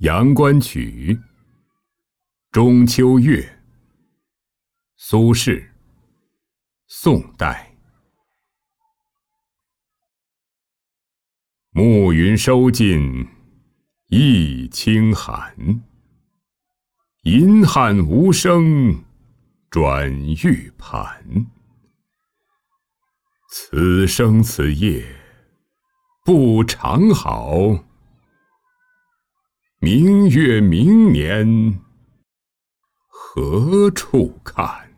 阳关曲，中秋月，苏轼，宋代。暮云收尽一清寒，银汉无声转玉盘。此生此夜不长好，明月明年何处看？